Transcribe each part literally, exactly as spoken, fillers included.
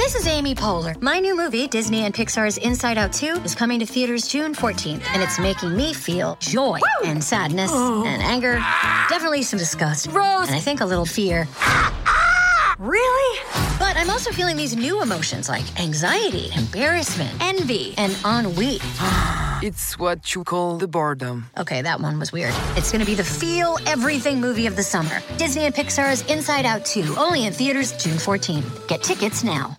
This is Amy Poehler. My new movie, Disney and Pixar's Inside Out two, is coming to theaters June fourteenth, and it's making me feel joy Woo! and sadness oh. and anger, definitely some disgust, Rose, and I think a little fear. Really? But I'm also feeling these new emotions like anxiety, embarrassment, envy, and ennui. It's what you call the boredom. Okay, that one was weird. It's going to be the feel everything movie of the summer. Disney and Pixar's Inside Out two, only in theaters June fourteenth. Get tickets now.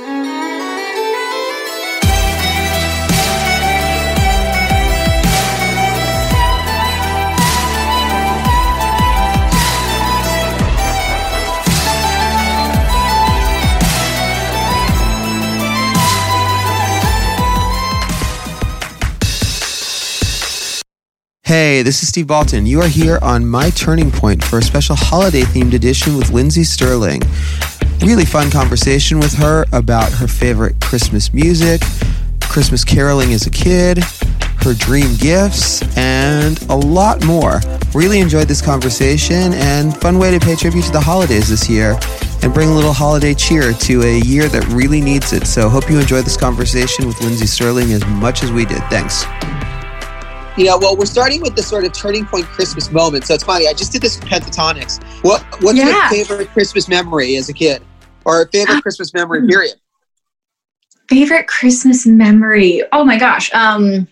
Hey, this is Steve Baltin. You are here on My Turning Point for a special holiday-themed edition with Lindsey Sterling. Really fun conversation with her about her favorite Christmas music, Christmas caroling as a kid, her dream gifts, and a lot more. Really enjoyed this conversation, and fun way to pay tribute to the holidays this year and bring a little holiday cheer to a year that really needs it. So hope you enjoyed this conversation with Lindsey Sterling as much as we did. Thanks. Yeah, well, we're starting with the sort of turning point Christmas moment. So it's funny. I just did this with Pentatonics. What What's yeah. your favorite Christmas memory as a kid? Or favorite Christmas memory, period? Favorite Christmas memory? Oh, my gosh. Um,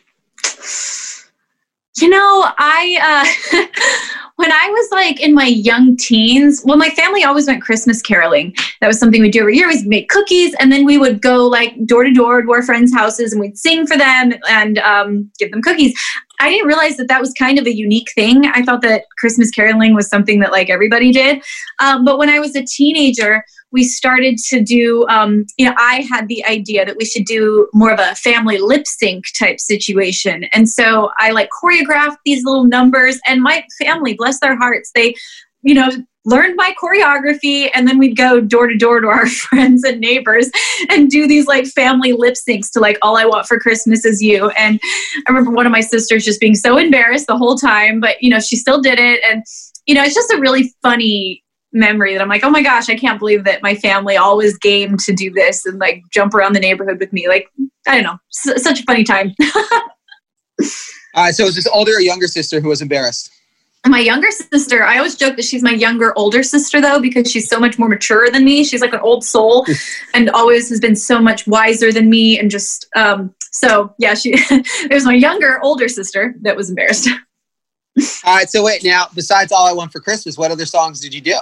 you know, I... Uh, when I was like in my young teens, well, my family always went Christmas caroling. That was something we'd do every year. We'd make cookies, and then we would go like door to door to our friends' houses, and we'd sing for them and um, give them cookies. I didn't realize that that was kind of a unique thing. I thought that Christmas caroling was something that like everybody did. Um, but when I was a teenager, we started to do, um, you know, I had the idea that we should do more of a family lip sync type situation. And so I like choreographed these little numbers, and my family, bless their hearts, they, you know, learned my choreography, and then we'd go door to door to our friends and neighbors and do these like family lip syncs to like All I Want for Christmas Is You. And I remember one of my sisters just being so embarrassed the whole time, but you know, she still did it. And, you know, it's just a really funny memory that I'm like, oh my gosh, I can't believe that my family always game to do this and like jump around the neighborhood with me. Like, I don't know, s- such a funny time. All right, so it was this older or younger sister who was embarrassed? My younger sister, I always joke that she's my younger, older sister, though, because she's so much more mature than me. She's like an old soul and always has been so much wiser than me. And just, um, so yeah, she, it was my younger, older sister that was embarrassed. All right, so wait, now, besides All I Want for Christmas, what other songs did you do?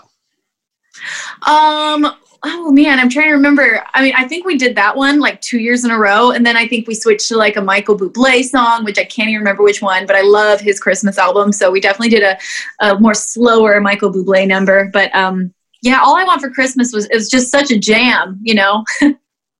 Um, oh man, I'm trying to remember. I mean, I think we did that one like two years in a row. And then I think we switched to like a Michael Bublé song, which I can't even remember which one, but I love his Christmas album. So we definitely did a, a more slower Michael Bublé number. But um, yeah, All I Want for Christmas was, it was just such a jam, you know? All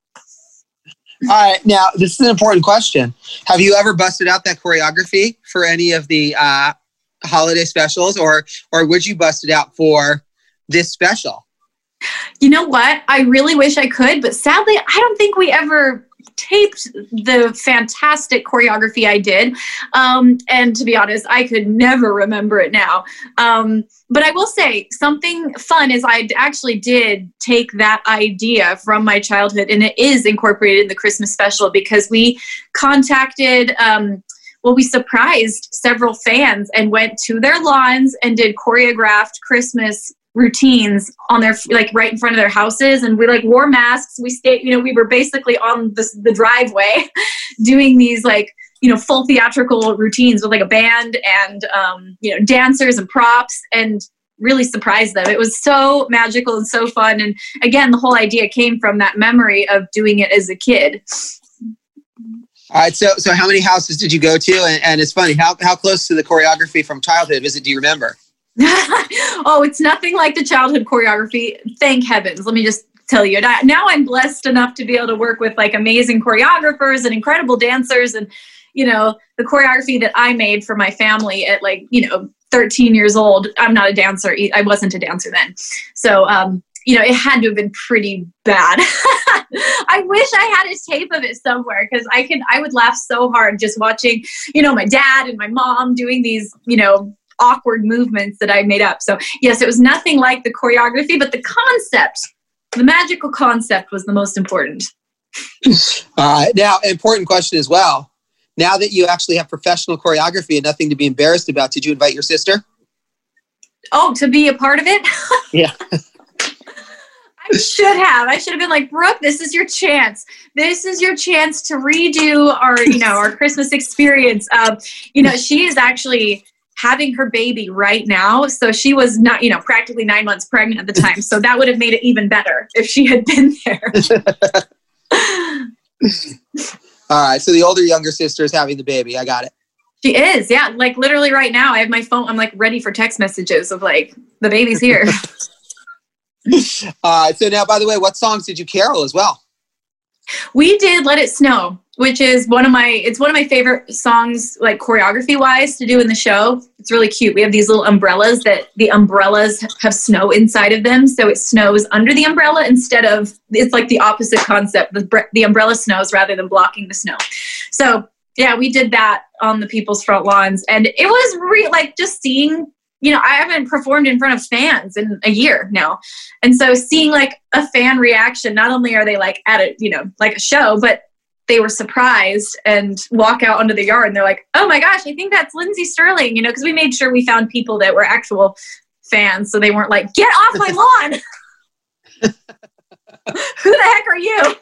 right, now this is an important question. Have you ever busted out that choreography for any of the uh, holiday specials, or or would you bust it out for this special? You know what? I really wish I could, but sadly, I don't think we ever taped the fantastic choreography I did. Um, and to be honest, I could never remember it now. Um, but I will say something fun is I actually did take that idea from my childhood, and it is incorporated in the Christmas special because we contacted, um, well, we surprised several fans and went to their lawns and did choreographed Christmas routines on their, like right in front of their houses. And we like wore masks. We stayed, you know, we were basically on the, the driveway doing these like, you know, full theatrical routines with like a band and, um, you know, dancers and props, and really surprised them. It was so magical and so fun. And again, the whole idea came from that memory of doing it as a kid. All right, so so how many houses did you go to? And, and it's funny, how how close to the choreography from childhood visit do you remember? Oh, it's nothing like the childhood choreography. Thank heavens. Let me just tell you. Now I'm blessed enough to be able to work with like amazing choreographers and incredible dancers. And, you know, the choreography that I made for my family at like, you know, thirteen years old, I'm not a dancer. I wasn't a dancer then. So, um, you know, it had to have been pretty bad. I wish I had a tape of it somewhere, because I could, I would laugh so hard just watching, you know, my dad and my mom doing these, you know, awkward movements that I made up. So yes, it was nothing like the choreography, but the concept the magical concept was the most important. Uh, now, important question as well. Now that you actually have professional choreography and nothing to be embarrassed about, did you invite your sister? Oh, to be a part of it? Yeah. I should have. I should have been like, Brooke, this is your chance. This is your chance to redo our, you know, our Christmas experience. Um, you know, she is actually having her baby right now. So she was not, you know, practically nine months pregnant at the time. So that would have made it even better if she had been there. All right. So the older younger sister is having the baby. I got it. She is. Yeah. Like literally right now, I have my phone. I'm like ready for text messages of like, the baby's here. Uh, so now, by the way, what songs did you carol as well? We did Let It Snow, which is one of my, it's one of my favorite songs, like choreography wise to do in the show. It's really cute. We have these little umbrellas that the umbrellas have snow inside of them. So it snows under the umbrella instead of, it's like the opposite concept. The, the umbrella snows rather than blocking the snow. So yeah, we did that on the people's front lawns. And it was real, like just seeing, you know, I haven't performed in front of fans in a year now. And so seeing like a fan reaction, not only are they like at a, you know, like a show, but they were surprised and walk out onto the yard and they're like, oh my gosh, I think that's Lindsey Stirling, you know, because we made sure we found people that were actual fans. So they weren't like, get off my lawn. Who the heck are you?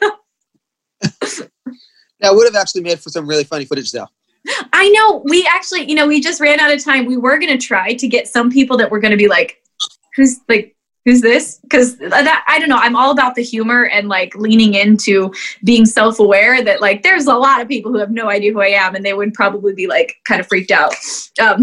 That would have actually made for some really funny footage though. I know. We actually, you know, we just ran out of time. We were going to try to get some people that were going to be like, who's like, who's this? Because that, I don't know. I'm all about the humor and like leaning into being self-aware that like, there's a lot of people who have no idea who I am and they would probably be like kind of freaked out. Um,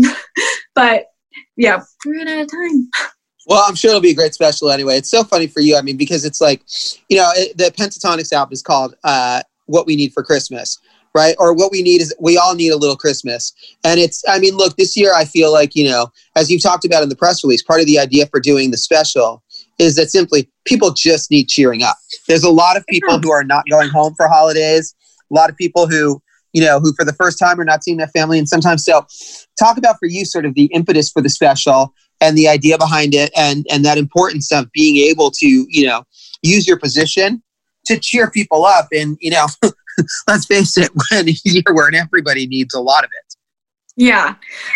but yeah, we ran out of time. Well, I'm sure it'll be a great special anyway. It's so funny for you. I mean, because it's like, you know, it, the Pentatonix album is called uh, What We Need for Christmas. Right? Or what we need is we all need a little Christmas. And it's, I mean, look, this year I feel like, you know, as you talked about in the press release, part of the idea for doing the special is that simply people just need cheering up. There's a lot of people who are not going home for holidays. A lot of people who, you know, who for the first time are not seeing their family. And sometimes, so talk about for you sort of the impetus for the special and the idea behind it and, and that importance of being able to, you know, use your position to cheer people up. And, you know, let's face it, when a year where everybody needs a lot of it. Yeah.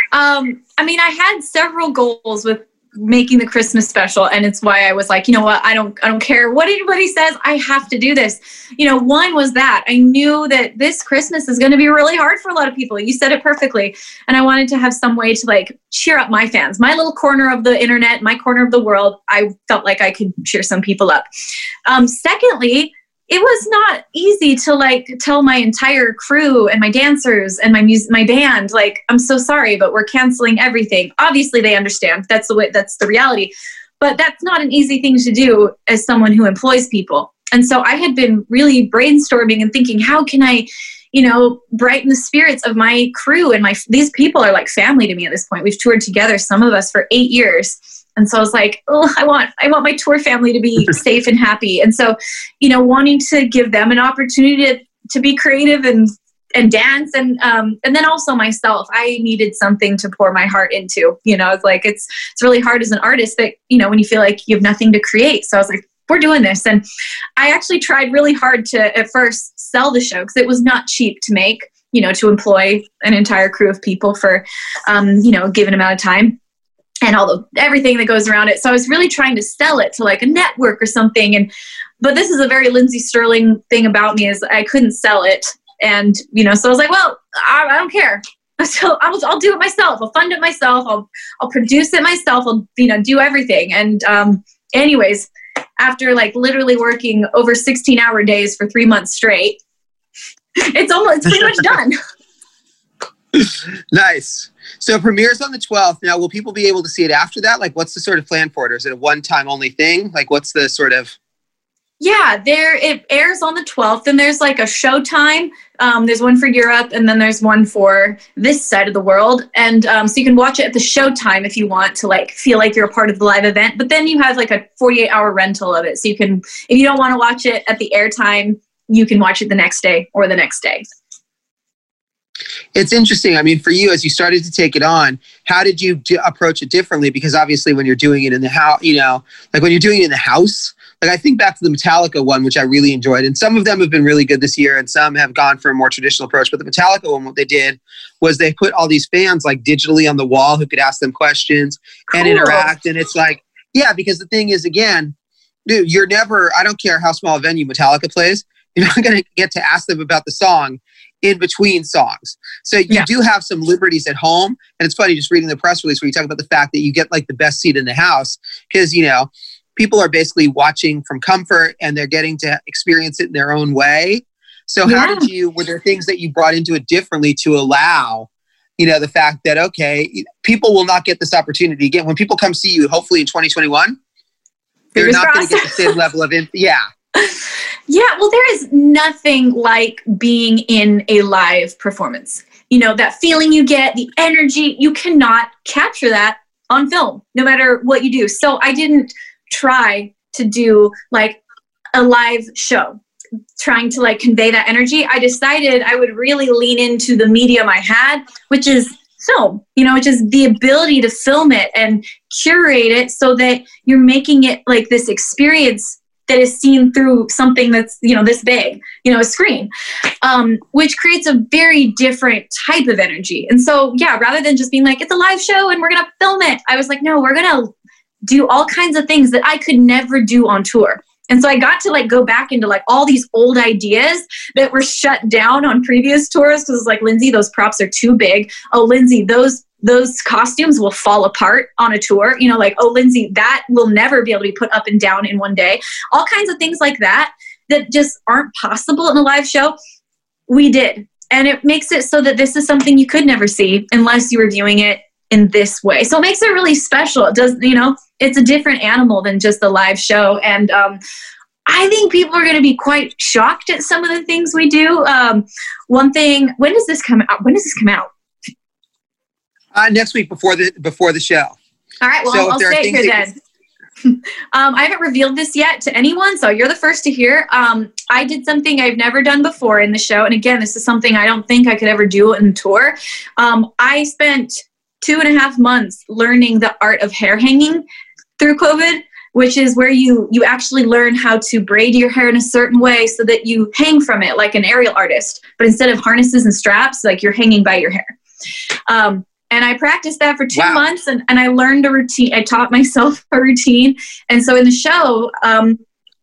Um, I mean, I had several goals with making the Christmas special. And it's why I was like, you know what, I don't, I don't care what anybody says. I have to do this. You know, one was that I knew that this Christmas is going to be really hard for a lot of people. You said it perfectly. And I wanted to have some way to like cheer up my fans, my little corner of the internet, my corner of the world. I felt like I could cheer some people up. Um, secondly, it was not easy to like tell my entire crew and my dancers and my music, my band, like, I'm so sorry, but we're canceling everything. Obviously they understand. That's the way, that's the reality, but that's not an easy thing to do as someone who employs people. And so I had been really brainstorming and thinking, how can I, you know, brighten the spirits of my crew? And my, these people are like family to me at this point. We've toured together, some of us for eight years. And so I was like, oh, I want, I want my tour family to be safe and happy. And so, you know, wanting to give them an opportunity to, to be creative and, and dance. And, um, and then also myself, I needed something to pour my heart into, you know, it's like, it's, it's really hard as an artist that, you know, when you feel like you have nothing to create. So I was like, we're doing this. And I actually tried really hard to at first sell the show because it was not cheap to make, you know, to employ an entire crew of people for, um, you know, a given amount of time. And all the everything that goes around it. So I was really trying to sell it to like a network or something. And but this is a very Lindsey Stirling thing about me is I couldn't sell it. And you know, so I was like, well, I, I don't care. So I'll I'll do it myself. I'll fund it myself. I'll I'll produce it myself. I'll you know do everything. And um, anyways, after like literally working over sixteen hour days for three months straight, it's almost it's pretty much done. Nice. So it premieres on the twelfth. Now, will people be able to see it after that? Like, what's the sort of plan for it? Or is it a one-time only thing? Like, what's the sort of... Yeah, there it airs on the twelfth, and there's like a showtime. Um, there's one for Europe, and then there's one for this side of the world. And um, so you can watch it at the showtime if you want to like feel like you're a part of the live event. But then you have like a forty-eight hour rental of it. So you can, if you don't want to watch it at the airtime, you can watch it the next day or the next day. It's interesting. I mean, for you, as you started to take it on, how did you do, approach it differently? Because obviously when you're doing it in the house, you know, like when you're doing it in the house, Like I think back to the Metallica one, which I really enjoyed. And some of them have been really good this year and some have gone for a more traditional approach. But the Metallica one, what they did was they put all these fans like digitally on the wall who could ask them questions and cool. interact. And it's like, yeah, because the thing is, again, dude, you're never, I don't care how small a venue Metallica plays, you're not going to get to ask them about the song in between songs. So you yeah. do have some liberties at home. And it's funny just reading the press release where you talk about the fact that you get like the best seat in the house because, you know, people are basically watching from comfort and they're getting to experience it in their own way. So yeah. how did you, were there things that you brought into it differently to allow, you know, the fact that, okay, people will not get this opportunity again. When people come see you, hopefully in twenty twenty-one, they're Fingers not going to get the same level of, in- yeah. Yeah, well, there is nothing like being in a live performance. You know, that feeling you get, the energy, you cannot capture that on film, no matter what you do. So I didn't try to do like a live show, trying to like convey that energy. I decided I would really lean into the medium I had, which is film, you know, which is the ability to film it and curate it so that you're making it like this experience that is seen through something that's, you know, this big, you know, a screen, um, which creates a very different type of energy. And so, yeah, rather than just being like, it's a live show and we're going to film it, I was like, no, we're going to do all kinds of things that I could never do on tour. And so I got to like go back into like all these old ideas that were shut down on previous tours because it's like, Lindsay, those props are too big. Oh, Lindsay, those those costumes will fall apart on a tour. You know, like, oh, Lindsay, that will never be able to be put up and down in one day. All kinds of things like that that just aren't possible in a live show. We did. And it makes it so that this is something you could never see unless you were viewing it in this way. So it makes it really special. It does, you know, it's a different animal than just the live show. And um, I think people are going to be quite shocked at some of the things we do. Um, one thing, when does this come out? When does this come out? Uh, next week before the before the show. All right, well, so I'll stay here then. um, I haven't revealed this yet to anyone, so you're the first to hear. Um, I did something I've never done before in the show. And again, this is something I don't think I could ever do in tour. Um, I spent two and a half months learning the art of hair hanging through COVID, which is where you you actually learn how to braid your hair in a certain way so that you hang from it like an aerial artist. But instead of harnesses and straps, like you're hanging by your hair. Um, And I practiced that for two wow. months and, and I learned a routine. I taught myself a routine. And so in the show, um,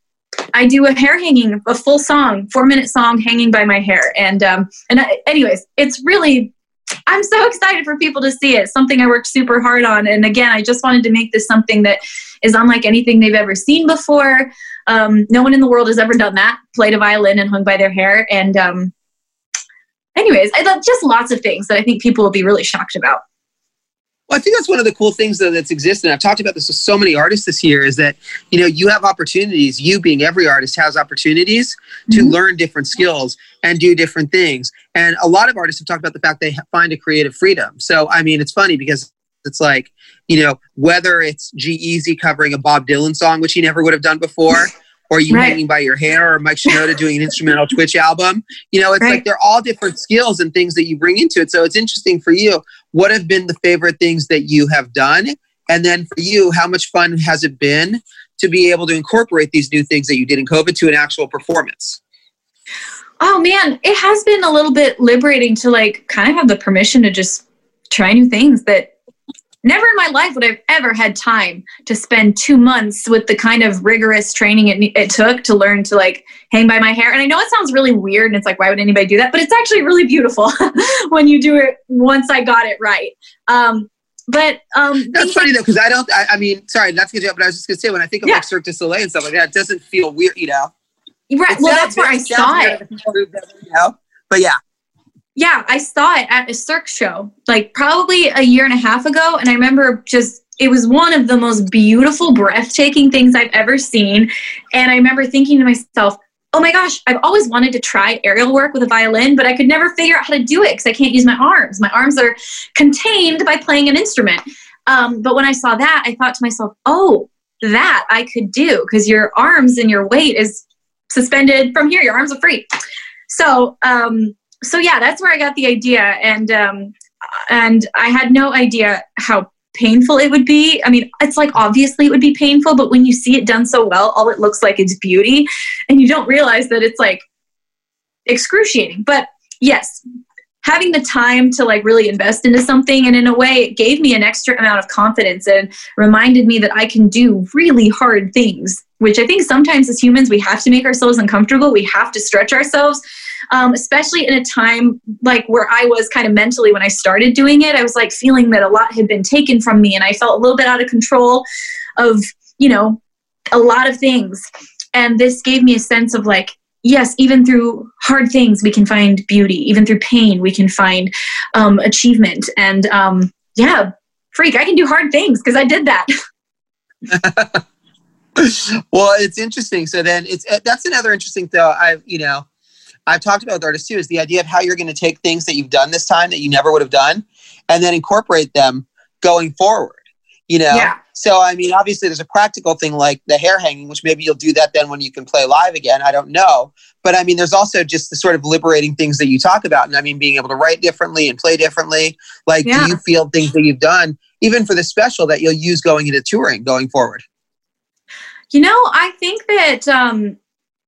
I do a hair hanging, a full song, four minute song hanging by my hair. And, um, and I, anyways, it's really, I'm so excited for people to see it. Something I worked super hard on. And again, I just wanted to make this something that is unlike anything they've ever seen before. Um, no one in the world has ever done that, played a violin and hung by their hair. And, um, anyways, I thought just lots of things that I think people will be really shocked about. Well, I think that's one of the cool things though, that's existed. I've talked about this with so many artists this year is that, you know, you have opportunities, you being every artist has opportunities to mm-hmm. learn different skills and do different things. And a lot of artists have talked about the fact they find a creative freedom. So, I mean, it's funny because it's like, you know, whether it's G-Eazy covering a Bob Dylan song, which he never would have done before, or you right. hanging by your hair, or Mike Shinoda doing an instrumental Twitch album. You know, it's right. like they're all different skills and things that you bring into it. So it's interesting for you. What have been the favorite things that you have done? And then for you, how much fun has it been to be able to incorporate these new things that you did in COVID to an actual performance? Oh man, it has been a little bit liberating to like kind of have the permission to just try new things that never in my life would I've ever had time to spend two months with the kind of rigorous training it, it took to learn to like hang by my hair. And I know it sounds really weird and it's like, why would anybody do that? But it's actually really beautiful when you do it once I got it right. Um, but um, that's funny though, because I don't, I, I mean, sorry, not to get you up, but I was just going to say, when I think of yeah. like Cirque du Soleil and stuff like that, it doesn't feel weird, you know? Right. Well, that's where I saw it. You know? But yeah. Yeah, I saw it at a Cirque show, like probably a year and a half ago. And I remember just, it was one of the most beautiful, breathtaking things I've ever seen. And I remember thinking to myself, oh my gosh, I've always wanted to try aerial work with a violin, but I could never figure out how to do it because I can't use my arms. My arms are contained by playing an instrument. Um, but when I saw that, I thought to myself, oh, that I could do because your arms and your weight is suspended from here. Your arms are free. So, um, So yeah, that's where I got the idea, and um, and I had no idea how painful it would be. I mean, it's like, obviously it would be painful, but when you see it done so well, all it looks like is beauty, and you don't realize that it's like excruciating. But yes, having the time to like really invest into something, and in a way it gave me an extra amount of confidence and reminded me that I can do really hard things, which I think sometimes as humans we have to make ourselves uncomfortable. We have to stretch ourselves, um, especially in a time like where I was kind of mentally when I started doing it. I was like feeling that a lot had been taken from me, and I felt a little bit out of control of, you know, a lot of things. And this gave me a sense of like, yes, even through hard things, we can find beauty. Even through pain, we can find um, achievement. And um, yeah, freak, I can do hard things because I did that. Well, it's interesting. So then it's, that's another interesting thing. I've, you know, I've talked about with artists too, is the idea of how you're going to take things that you've done this time that you never would have done and then incorporate them going forward, you know? Yeah. So, I mean, obviously there's a practical thing like the hair hanging, which maybe you'll do that then when you can play live again. I don't know. But I mean, there's also just the sort of liberating things that you talk about. And I mean, being able to write differently and play differently. Like, yeah. Do you feel things that you've done, even for the special, that you'll use going into touring going forward? You know, I think that, um,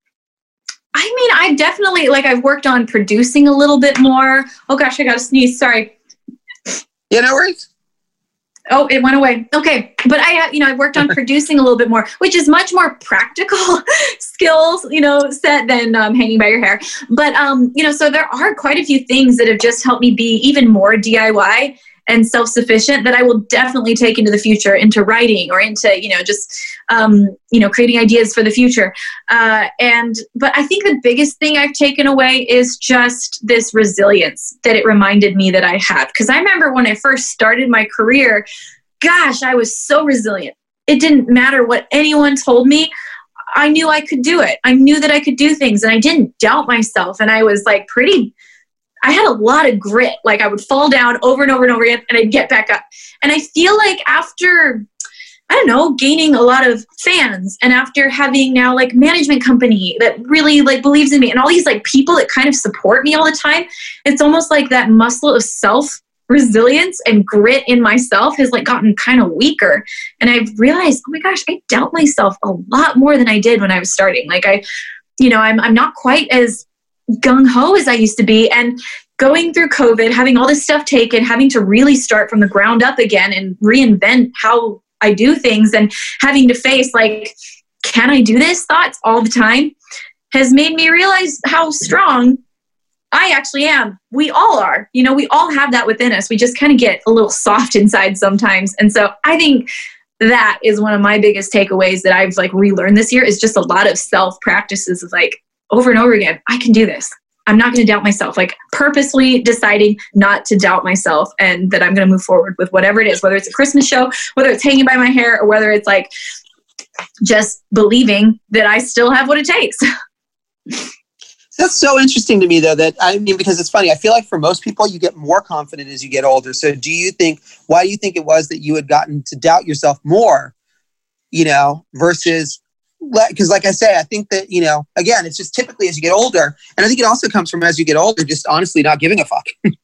I mean, I definitely, like, I've worked on producing a little bit more. Oh gosh, I got to sneeze. Sorry. Yeah, no worries. Oh, it went away. Okay. But I, you know, I worked on producing a little bit more, which is much more practical skills, you know, set than um, hanging by your hair. But, um, you know, so there are quite a few things that have just helped me be even more D I Y and self-sufficient that I will definitely take into the future, into writing or into, you know, just, um, you know, creating ideas for the future. Uh, and, but I think the biggest thing I've taken away is just this resilience that it reminded me that I had. Because I remember when I first started my career, gosh, I was so resilient. It didn't matter what anyone told me. I knew I could do it. I knew that I could do things, and I didn't doubt myself. And I was like pretty I had a lot of grit. Like I would fall down over and over and over again and I'd get back up. And I feel like after, I don't know, gaining a lot of fans and after having now like management company that really like believes in me and all these like people that kind of support me all the time, it's almost like that muscle of self resilience and grit in myself has like gotten kind of weaker. And I've realized, oh my gosh, I doubt myself a lot more than I did when I was starting. Like I, you know, I'm I'm not quite as gung-ho as I used to be, and going through COVID, having all this stuff taken, having to really start from the ground up again and reinvent how I do things and having to face like, can I do this thoughts all the time has made me realize how strong I actually am. We all are, you know, we all have that within us. We just kind of get a little soft inside sometimes. And so I think that is one of my biggest takeaways that I've like relearned this year is just a lot of self practices of like, over and over again, I can do this. I'm not going to doubt myself. Like purposely deciding not to doubt myself and that I'm going to move forward with whatever it is, whether it's a Christmas show, whether it's hanging by my hair, or whether it's like just believing that I still have what it takes. That's so interesting to me though, that I mean, because it's funny. I feel like for most people, you get more confident as you get older. So do you think, why do you think it was that you had gotten to doubt yourself more, you know, versus because like I say, I think that, you know, again, it's just typically as you get older. And I think it also comes from as you get older, just honestly not giving a fuck.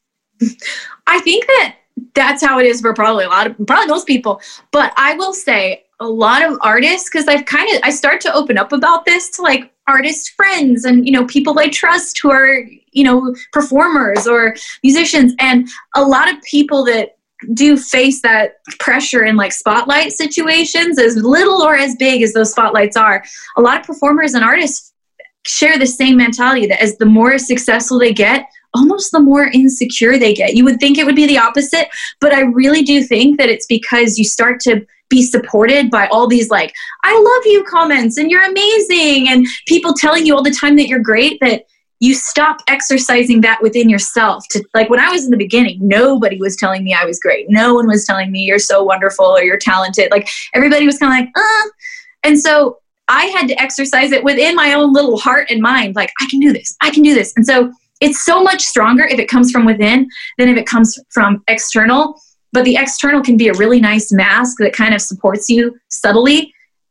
I think that that's how it is for probably a lot of, probably most people. But I will say a lot of artists, because I've kind of, I start to open up about this to like artist friends and, you know, people I trust who are, you know, performers or musicians. And a lot of people that do face that pressure in like spotlight situations, as little or as big as those spotlights are, a lot of performers and artists share the same mentality that as the more successful they get, almost the more insecure they get. You would think it would be the opposite, but I really do think that it's because you start to be supported by all these like, I love you comments and you're amazing, and people telling you all the time that you're great, that you stop exercising that within yourself. To like when I was in the beginning, nobody was telling me I was great. No one was telling me you're so wonderful or you're talented. Like everybody was kind of like, uh. And so I had to exercise it within my own little heart and mind. Like, I can do this. I can do this. And so it's so much stronger if it comes from within than if it comes from external. But the external can be a really nice mask that kind of supports you subtly. And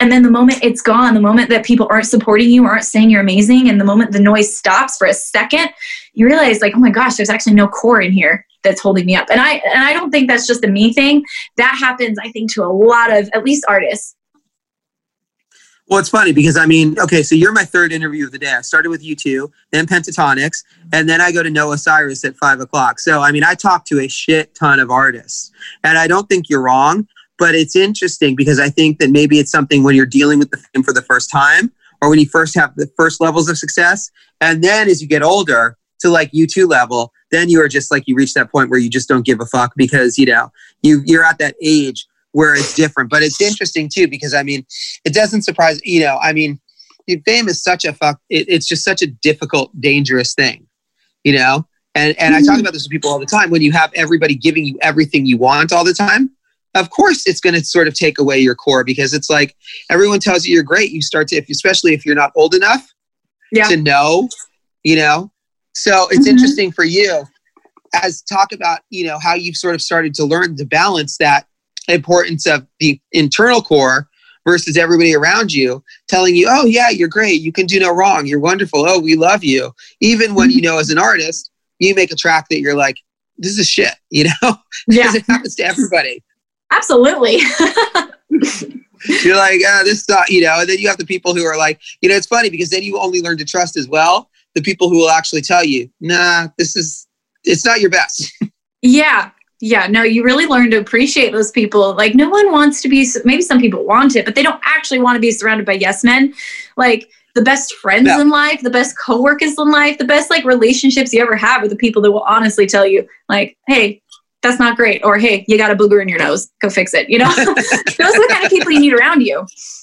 And then the moment it's gone, the moment that people aren't supporting you, aren't saying you're amazing, and the moment the noise stops for a second, you realize like, oh my gosh, there's actually no core in here that's holding me up. And I and I don't think that's just a me thing. That happens, I think, to a lot of at least artists. Well, it's funny because I mean, okay, so you're my third interview of the day. I started with you two, then Pentatonix, and then I go to Noah Cyrus at five o'clock. So, I mean, I talk to a shit ton of artists, and I don't think you're wrong, but it's interesting because I think that maybe it's something when you're dealing with the fame for the first time, or when you first have the first levels of success, and then as you get older to like U two level, then you are just like, you reach that point where you just don't give a fuck because, you know, you, you're at that age where it's different. But it's interesting too, because I mean, it doesn't surprise, you know, I mean, fame is such a fuck, it, it's just such a difficult, dangerous thing, you know? And and mm-hmm. I talk about this with people all the time. When you have everybody giving you everything you want all the time, of course it's going to sort of take away your core, because it's like, everyone tells you you're great. You start to, if, especially if you're not old enough yeah. to know, you know? So it's mm-hmm. interesting for you as talk about, you know, how you've sort of started to learn to balance that importance of the internal core versus everybody around you telling you, oh yeah, you're great. You can do no wrong. You're wonderful. Oh, we love you. Even when, you know, as an artist, you make a track that you're like, this is shit, you know, because yeah. it happens to everybody. Absolutely. You're like, ah, this not, you know, and then you have the people who are like, you know, it's funny because then you only learn to trust as well the people who will actually tell you, nah, this is, it's not your best. Yeah. Yeah, no, you really learn to appreciate those people. Like, no one wants to be, maybe some people want it, but they don't actually want to be surrounded by yes men. Like, the best friends no. in life, the best coworkers in life, the best, like, relationships you ever have are the people that will honestly tell you, like, hey, that's not great. Or, hey, you got a booger in your nose. Go fix it. You know, those are the kind of people you need around you.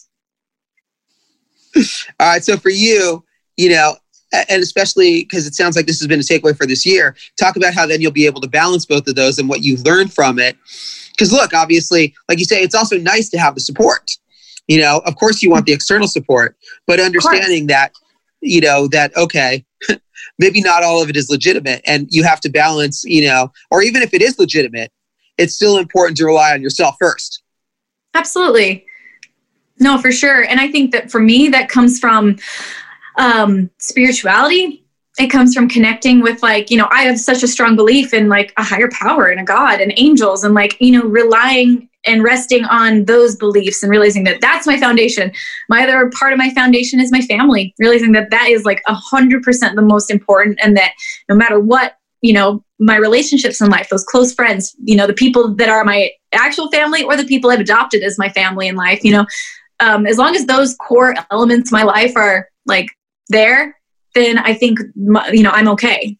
All right. So for you, you know, and especially because it sounds like this has been a takeaway for this year, talk about how then you'll be able to balance both of those and what you've learned from it. Because look, obviously, like you say, it's also nice to have the support. You know, of course you want the external support, but understanding that, you know, that, okay, maybe not all of it is legitimate and you have to balance, you know, or even if it is legitimate, it's still important to rely on yourself first. Absolutely. No, for sure. And I think that for me, that comes from um, spirituality. It comes from connecting with, like, you know, I have such a strong belief in like a higher power and a God and angels, and like, you know, relying and resting on those beliefs and realizing that that's my foundation. My other part of my foundation is my family, realizing that that is like a hundred percent the most important, and that no matter what, you know, my relationships in life, those close friends, you know, the people that are my actual family or the people I've adopted as my family in life, you know, um, as long as those core elements of my life are like there, then I think, you know, I'm okay.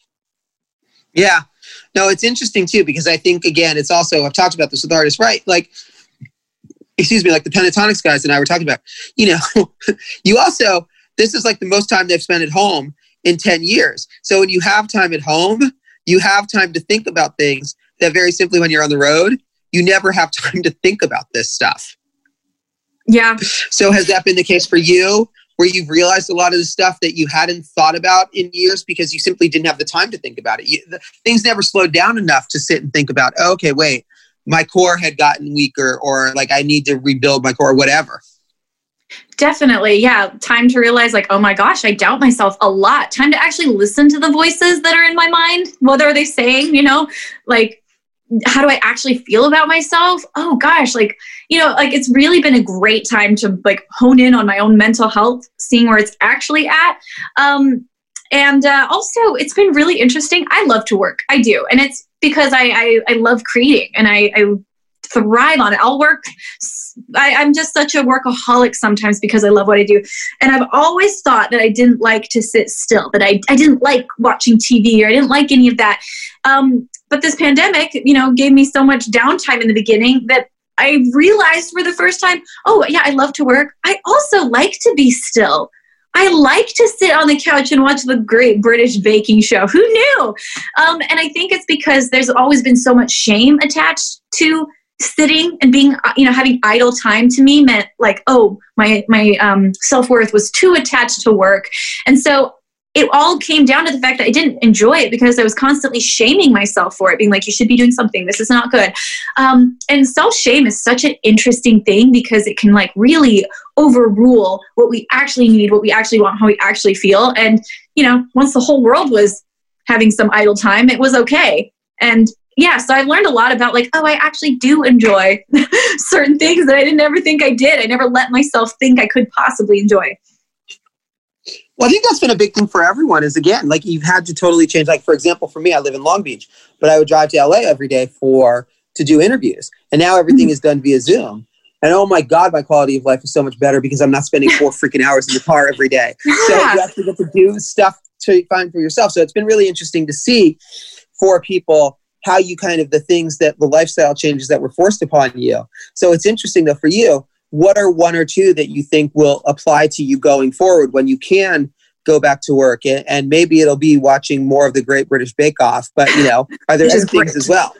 Yeah. No, it's interesting too, because I think, again, it's also, I've talked about this with artists, right? Like, excuse me, like the Pentatonix guys and I were talking about, you know, you also, this is like the most time they've spent at home in ten years. So when you have time at home, you have time to think about things that very simply when you're on the road, you never have time to think about this stuff. Yeah. So has that been the case for you, where you've realized a lot of the stuff that you hadn't thought about in years because you simply didn't have the time to think about it? You, the, things never slowed down enough to sit and think about, oh, okay, wait, my core had gotten weaker, or like I need to rebuild my core, whatever. Definitely. Yeah. Time to realize, like, oh my gosh, I doubt myself a lot. Time to actually listen to the voices that are in my mind. What are they saying? You know, like, how do I actually feel about myself? Oh gosh, like, you know, like it's really been a great time to like hone in on my own mental health, seeing where it's actually at. Um, and uh, also it's been really interesting. I love to work. I do. And it's because I, I, I love creating and I, I thrive on it. I'll work. I, I'm just such a workaholic sometimes because I love what I do. And I've always thought that I didn't like to sit still, that I, I didn't like watching T V, or I didn't like any of that. Um, but this pandemic, you know, gave me so much downtime in the beginning that I realized for the first time, oh yeah, I love to work. I also like to be still. I like to sit on the couch and watch the Great British Baking Show. Who knew? Um, and I think it's because there's always been so much shame attached to sitting and being, you know, having idle time to me meant like, oh, my, my um, self-worth was too attached to work. And so it all came down to the fact that I didn't enjoy it because I was constantly shaming myself for it, being like, you should be doing something. This is not good. Um, and self-shame is such an interesting thing because it can like really overrule what we actually need, what we actually want, how we actually feel. And, you know, once the whole world was having some idle time, it was okay. And yeah, so I learned a lot about like, oh, I actually do enjoy certain things that I didn't ever think I did. I never let myself think I could possibly enjoy. Well, I think that's been a big thing for everyone is, again, like you've had to totally change. Like, for example, for me, I live in Long Beach, but I would drive to L A every day for to do interviews. And now everything mm-hmm. is done via Zoom. And oh my God, my quality of life is so much better because I'm not spending four freaking hours in the car every day. Yeah. So you actually get to do stuff to find for yourself. So it's been really interesting to see for people how you kind of the things that the lifestyle changes that were forced upon you. So it's interesting though for you. What are one or two that you think will apply to you going forward when you can go back to work? And, and maybe it'll be watching more of the Great British Bake Off, but you know, are there other things as well?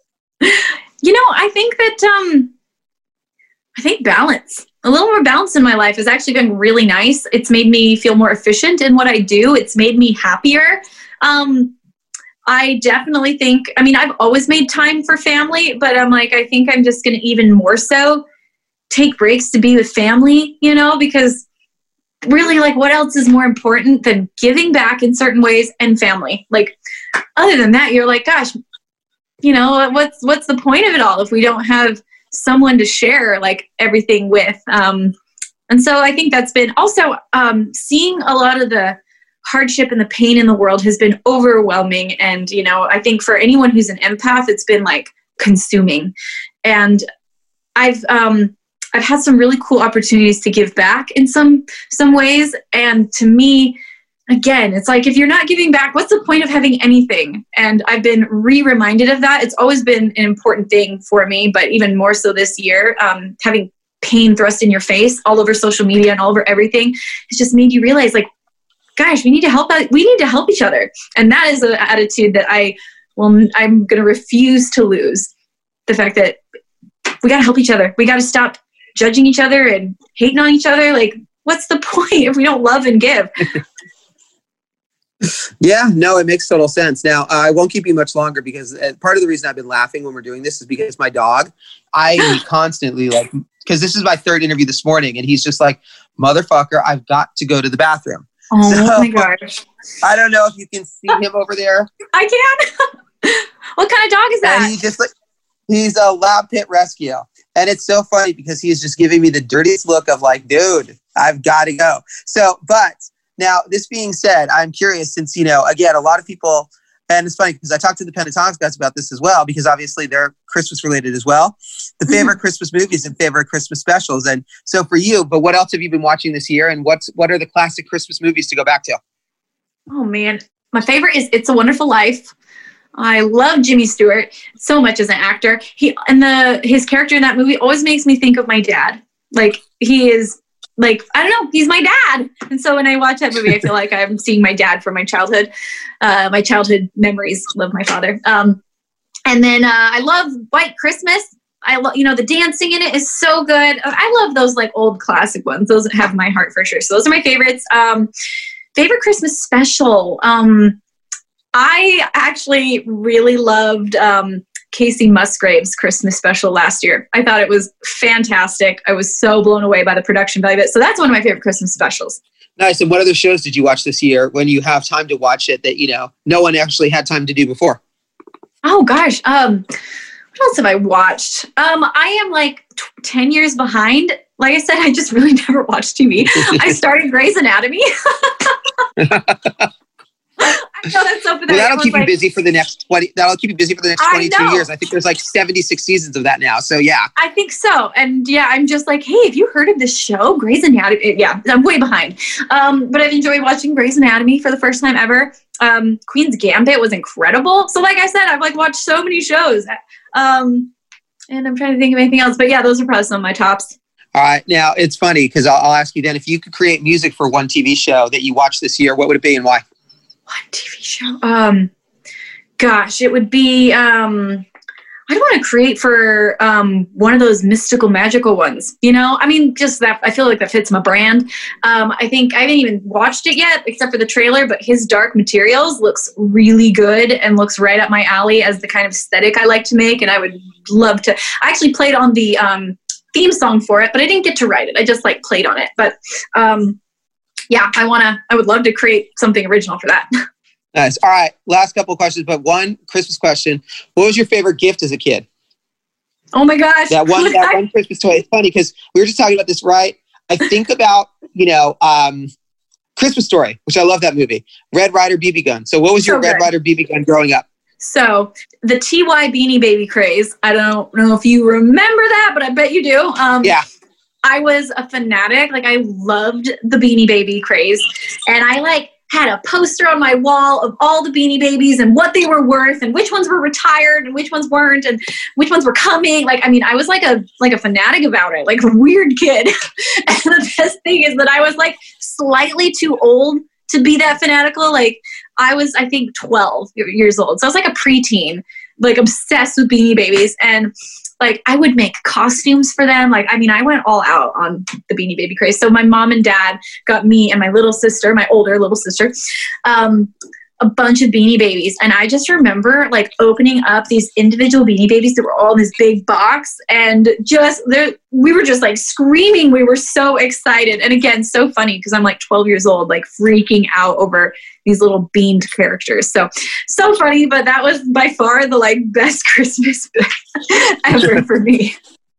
You know, I think that, um, I think balance, a little more balance in my life has actually been really nice. It's made me feel more efficient in what I do. It's made me happier. Um, I definitely think, I mean, I've always made time for family, but I'm like, I think I'm just going to even more so take breaks to be with family, you know, because really like what else is more important than giving back in certain ways and family? Like other than that, you're like, gosh, you know, what's, what's the point of it all if we don't have someone to share like everything with? Um, and so I think that's been also um, seeing a lot of the hardship and the pain in the world has been overwhelming. And, you know, I think for anyone who's an empath, it's been like consuming. And I've, um, I've had some really cool opportunities to give back in some some ways. And to me, again, it's like, if you're not giving back, what's the point of having anything? And I've been re-reminded of that. It's always been an important thing for me, but even more so this year, um, having pain thrust in your face all over social media and all over everything, it's just made you realize like, gosh, we need to help out. We need to help each other. And that is an attitude that I will, I'm going to refuse to lose. The fact that we got to help each other. We got to stop judging each other and hating on each other. Like, what's the point if we don't love and give? Yeah, no, it makes total sense. Now, uh, I won't keep you much longer because uh, part of the reason I've been laughing when we're doing this is because my dog, I constantly like, because this is my third interview this morning and he's just like, motherfucker, I've got to go to the bathroom. Oh so, my gosh. I don't know if you can see him over there. I can. What kind of dog is that? And he just like, he's a lab pit rescue. And it's so funny because he's just giving me the dirtiest look of like, dude, I've got to go. So, but now this being said, I'm curious since, you know, again, a lot of people, and it's funny because I talked to the Pentatonix guys about this as well, because obviously they're Christmas related as well. The favorite Christmas movies and favorite Christmas specials. And so for you, but what else have you been watching this year? And what's, what are the classic Christmas movies to go back to? Oh man, my favorite is It's a Wonderful Life. I love Jimmy Stewart so much as an actor. He and the his character in that movie always makes me think of my dad. Like he is like, I don't know, he's my dad. And so when I watch that movie, I feel like I'm seeing my dad from my childhood, uh, my childhood memories. Love my father. Um, and then uh, I love White Christmas. I love, you know, the dancing in it is so good. I love those like old classic ones. Those have my heart for sure. So those are my favorites. Um, favorite Christmas special. Um, I actually really loved um, Casey Musgrave's Christmas special last year. I thought it was fantastic. I was so blown away by the production value of it. So that's one of my favorite Christmas specials. Nice. And what other shows did you watch this year when you have time to watch it that, you know, no one actually had time to do before? Oh, gosh. Um, what else have I watched? Um, I am like t- ten years behind. Like I said, I just really never watched T V. I started Grey's Anatomy. I know that's so well, that'll keep like, you busy for the next twenty. That'll keep you busy for the next twenty-two I years. I think there's like seventy-six seasons of that now. So yeah, I think so. And yeah, I'm just like, hey, have you heard of this show, Grey's Anatomy? Yeah, I'm way behind. Um, but I've enjoyed watching Grey's Anatomy for the first time ever. Um, Queen's Gambit was incredible. So like I said, I've like watched so many shows. Um, and I'm trying to think of anything else. But yeah, those are probably some of my tops. All right. Now it's funny because I'll, I'll ask you then, if you could create music for one T V show that you watched this year, what would it be and why? One T V show. Um, gosh, it would be. Um, I want to create for um, one of those mystical, magical ones. You know, I mean, just that, I feel like that fits my brand. Um, I think I haven't even watched it yet, except for the trailer, but his Dark Materials looks really good and looks right up my alley as the kind of aesthetic I like to make. And I would love to, I actually played on the um, theme song for it, but I didn't get to write it. I just like played on it. But um, yeah, I want to, I would love to create something original for that. Nice. All right. Last couple of questions, but one Christmas question. What was your favorite gift as a kid? Oh my gosh. That one, that one Christmas toy. It's funny because we were just talking about this, right? I think about, you know, um, Christmas Story, which I love that movie. Red Ryder B B gun. So what was your so Red Ryder B B gun growing up? So the T Y Beanie Baby craze. I don't know if you remember that, but I bet you do. Um, yeah. I was a fanatic. Like I loved the Beanie Baby craze. And I like, had a poster on my wall of all the Beanie Babies and what they were worth and which ones were retired and which ones weren't and which ones were coming. Like, I mean, I was like a like a fanatic about it, like a weird kid. And the best thing is that I was like slightly too old to be that fanatical. Like I was, I think, twelve years old. So I was like a preteen, like obsessed with Beanie Babies. And like I would make costumes for them. Like, I mean, I went all out on the Beanie Baby craze. So my mom and dad got me and my little sister, my older little sister, um, a bunch of Beanie Babies. And I just remember like opening up these individual Beanie Babies that were all in this big box and just there, we were just like screaming. We were so excited. And again, so funny because I'm like twelve years old, like freaking out over these little beamed characters. So, so funny, but that was by far the like best Christmas ever for me.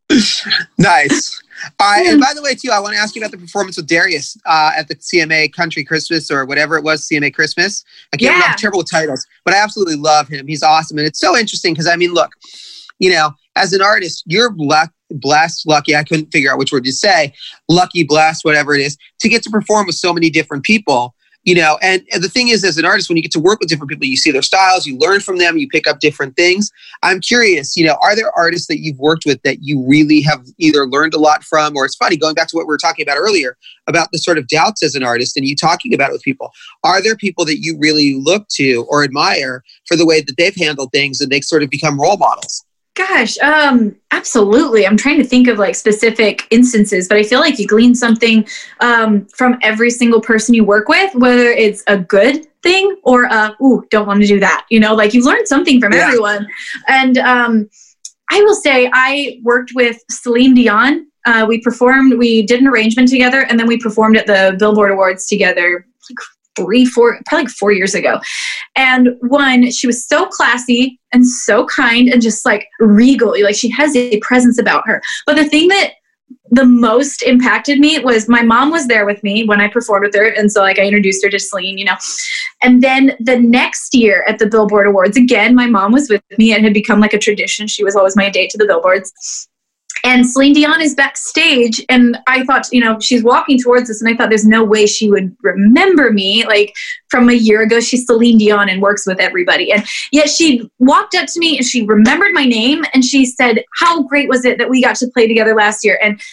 Nice. All right. And by the way, too, I want to ask you about the performance with Darius uh, at the C M A Country Christmas or whatever it was, C M A Christmas. I can't yeah. remember, I'm terrible with titles, but I absolutely love him. He's awesome. And it's so interesting because, I mean, look, you know, as an artist, you're luck, blessed, lucky, I couldn't figure out which word to say, lucky, blessed, whatever it is, to get to perform with so many different people. You know, and, and the thing is, as an artist, when you get to work with different people, you see their styles, you learn from them, you pick up different things. I'm curious, you know, are there artists that you've worked with that you really have either learned a lot from, or it's funny, going back to what we were talking about earlier, about the sort of doubts as an artist and you talking about it with people. Are there people that you really look to or admire for the way that they've handled things and they sort of become role models? Gosh, um, absolutely. I'm trying to think of like specific instances, but I feel like you glean something um, from every single person you work with, whether it's a good thing or a, ooh, don't want to do that. You know, like you learn something from yeah. everyone. And um, I will say I worked with Celine Dion. Uh, we performed, we did an arrangement together, and then we performed at the Billboard Awards together like three, four, probably like four years ago. And one, she was so classy and so kind and just like regal. Like she has a presence about her. But the thing that the most impacted me was my mom was there with me when I performed with her. And so like I introduced her to Celine, you know. And then the next year at the Billboard Awards, again, my mom was with me and it had become like a tradition. She was always my date to the billboards. And Celine Dion is backstage, and I thought, you know, she's walking towards us, and I thought there's no way she would remember me. Like, from a year ago, she's Celine Dion and works with everybody. And yet she walked up to me, and she remembered my name, and she said, how great was it that we got to play together last year? And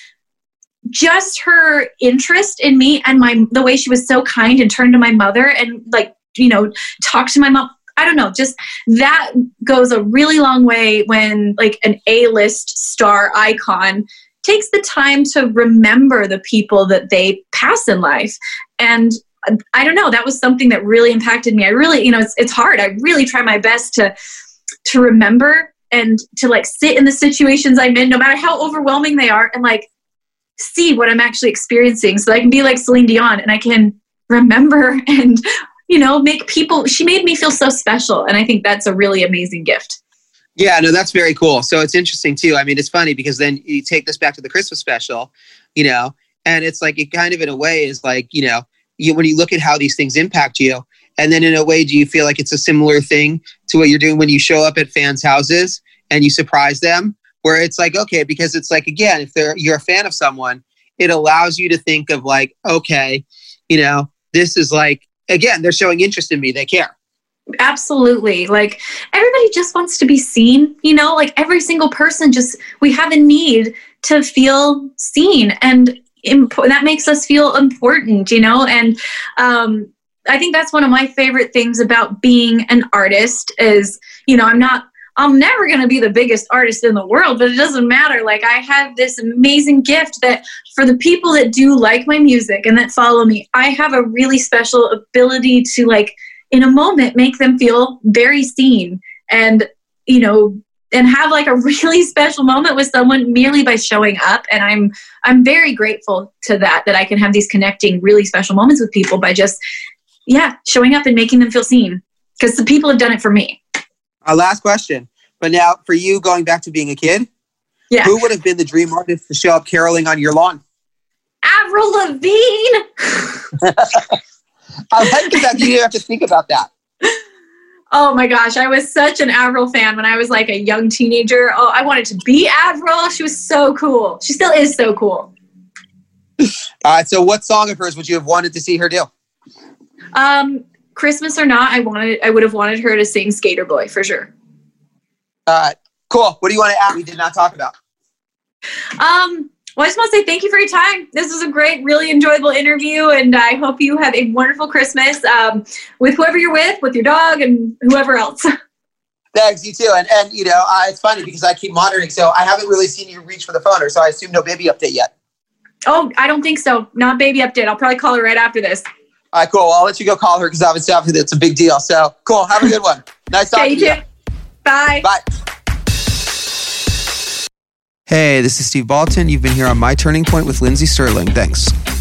just her interest in me and my the way she was so kind and turned to my mother and, like, you know, talked to my mom. I don't know, just that goes a really long way when like an A-list star icon takes the time to remember the people that they pass in life. And I don't know, that was something that really impacted me. I really, you know, it's it's hard. I really try my best to to remember and to like sit in the situations I'm in, no matter how overwhelming they are, and like see what I'm actually experiencing so I can be like Celine Dion and I can remember and you know, make people, she made me feel so special. And I think that's a really amazing gift. Yeah, no, that's very cool. So it's interesting too. I mean, it's funny because then you take this back to the Christmas special, you know, and it's like, it kind of in a way is like, you know, you, when you look at how these things impact you, and then in a way, do you feel like it's a similar thing to what you're doing when you show up at fans' houses and you surprise them, where it's like, okay, because it's like, again, if they're, you're a fan of someone, it allows you to think of like, okay, you know, this is like, again, they're showing interest in me. They care. Absolutely. Like everybody just wants to be seen, you know, like every single person just, we have a need to feel seen and imp- that makes us feel important, you know? And um, I think that's one of my favorite things about being an artist is, you know, I'm not I'm never going to be the biggest artist in the world, but it doesn't matter. Like, I have this amazing gift that for the people that do like my music and that follow me, I have a really special ability to, like, in a moment, make them feel very seen and, you know, and have like a really special moment with someone merely by showing up. And I'm, I'm very grateful to that, that I can have these connecting really special moments with people by just, yeah, showing up and making them feel seen. Because the people have done it for me. Our last question. But now for you, going back to being a kid, yeah. who would have been the dream artist to show up caroling on your lawn? Avril Lavigne. I like the fact that you didn't have to think about that. Oh my gosh, I was such an Avril fan when I was like a young teenager. Oh, I wanted to be Avril. She was so cool. She still is so cool. All right, so what song of hers would you have wanted to see her do? Um, Christmas or not, I wanted. I would have wanted her to sing Skater Boy for sure. All right, cool. What do you want to add we did not talk about? Um, well, I just want to say thank you for your time. This was a great, really enjoyable interview, and I hope you have a wonderful Christmas um, with whoever you're with, with your dog, and whoever else. Thanks, you too. And, and you know, uh, it's funny because I keep monitoring, so I haven't really seen you reach for the phone, or so I assume no baby update yet. Oh, I don't think so. Not baby update. I'll probably call her right after this. All right, cool. Well, I'll let you go call her because obviously it's a big deal. So, cool. Have a good one. Nice talking okay, you to you. Too. Bye. Bye. Hey, this is Steve Ballton. You've been here on My Turning Point with Lindsey Sterling. Thanks.